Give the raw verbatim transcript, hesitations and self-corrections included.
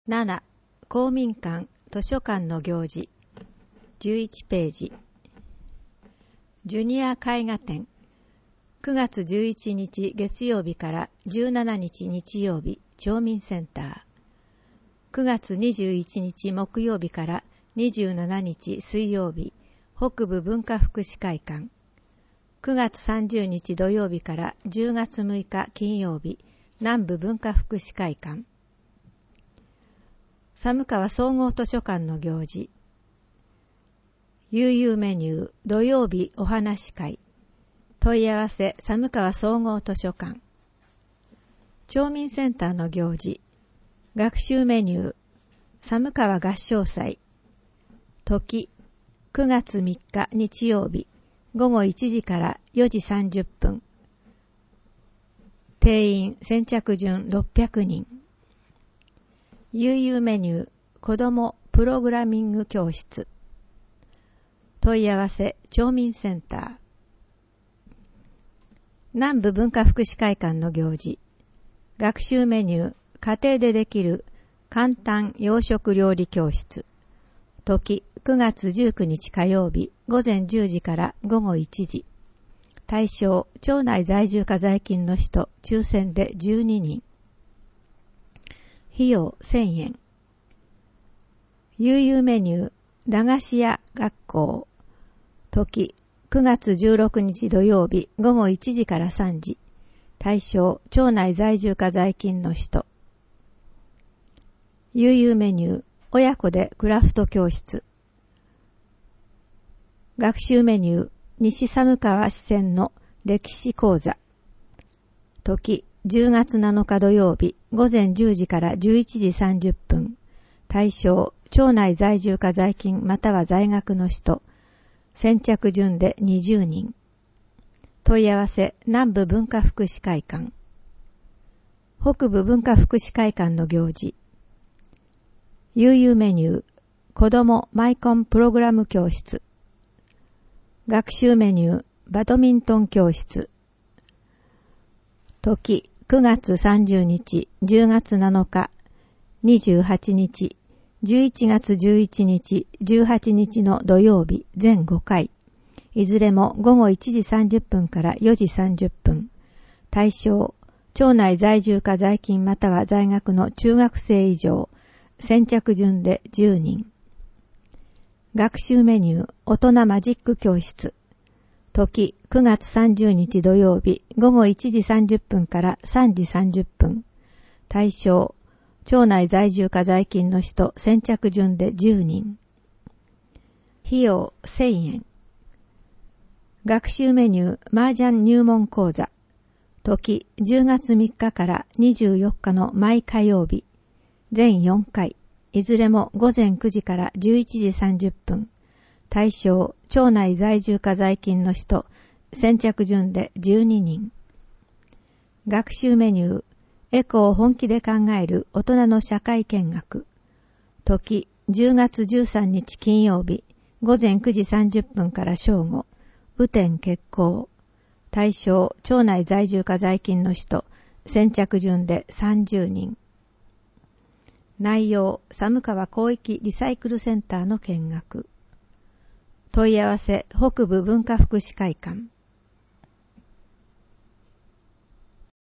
なな. 公民館図書館の行事じゅういちページ。ジュニア絵画展くがつじゅういちにち月曜日からじゅうしちにち日曜日町民センター、くがつにじゅういちにち木曜日からにじゅうしちにち水曜日北部文化福祉会館、くがつさんじゅうにち土曜日からじゅうがつむいか金曜日南部文化福祉会館、寒川総合図書館の行事、悠々メニュー土曜日お話会、問い合わせ寒川総合図書館、町民センターの行事、学習メニュー寒川合唱祭、時くがつみっか日曜日ごごいちじからよじさんじゅっぷん、定員先着順ろっぴゃくにん、悠々メニュー子どもプログラミング教室、問い合わせ町民センター、南部文化福祉会館の行事、学習メニュー家庭でできる簡単洋食料理教室、時くがつじゅうくにち火曜日ごぜんじゅうじからごごいちじ、対象町内在住か在勤の人抽選でじゅうににん、費用せんえん、悠々メニュー駄菓子屋学校、時くがつじゅうろくにち土曜日ごごいちじからさんじ、対象町内在住か在勤の人、悠々メニュー親子でクラフト教室、学習メニュー西寒川支線の歴史講座、時じゅうがつなのか土曜日ごぜんじゅうじからじゅういちじさんじゅっぷん、対象町内在住か在勤または在学の人、先着順でにじゅうにん、問い合わせ南部文化福祉会館、北部文化福祉会館の行事、悠々メニュー子どもマイコンプログラム教室、学習メニューバドミントン教室、時くがつさんじゅうにちじゅうがつなのかにじゅうはちにちじゅういちがつじゅういちにちじゅうはちにちの土曜日全ごかい、いずれもごごいちじさんじゅっぷんからよじさんじゅっぷん、対象町内在住か在勤または在学の中学生以上、先着順でじゅうにん、学習メニュー大人マジック教室、時くがつさんじゅうにち土曜日ごごいちじさんじゅっぷんからさんじさんじゅっぷん、対象町内在住か在勤の人先着順でじゅうにん、費用せんえん、学習メニュー麻雀入門講座、時じゅうがつみっかからにじゅうよっかの毎火曜日全よんかい、いずれもごぜんくじからじゅういちじさんじゅっぷん、対象町内在住か在勤の人先着順でじゅうににん、学習メニューエコを本気で考える大人の社会見学、時じゅうがつじゅうさんにち金曜日ごぜんくじさんじゅっぷんから正午、雨天決行、対象町内在住か在勤の人先着順でさんじゅうにん、内容寒川広域リサイクルセンターの見学、問い合わせ北部文化福祉会館。